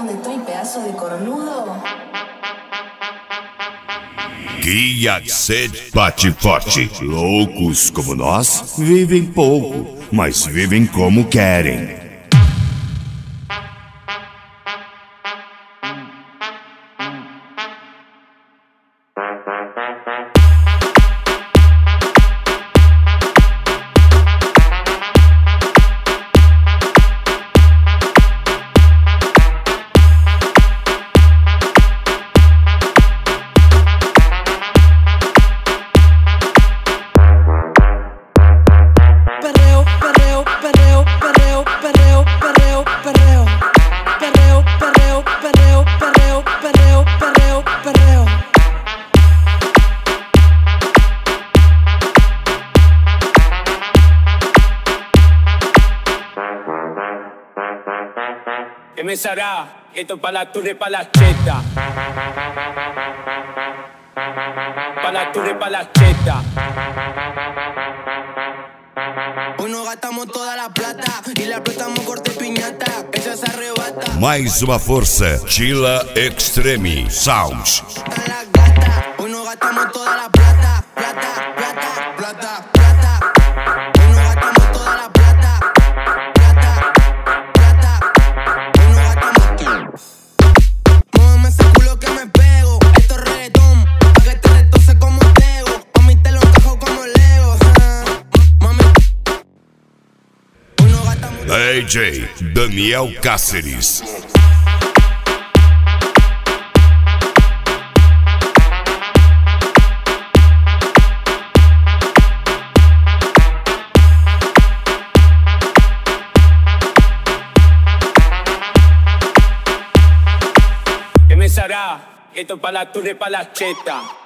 dónde estoy, pedazo de cornudo? Guia Sede bate forte. Loucos como nós vivem pouco, mas vivem como querem. ¿Qué me será? Esto pa' la turra y pa' la cheta. Pa' la turra y pa' la cheta. Hoy nos gastamos toda la plata y la explotamos corte piñata. Ella se arrebata. Mais uma força, Chila Extreme Sound. La gata. Hoy nos gastamos toda la plata. Plata, plata, plata, plata. Hoy nos gastamos toda la plata. Plata, plata. Hoy nos gastamos todo. Móveme ese culo que me pego. Esto es reggaetón, pa' que te retose como Tego. A mí te lo encajo como Lego. Mami. Hoy nos gastamos DJ Daniel Cáceres. ¿Qué me será? Esto pa' la turra y pa' la cheta.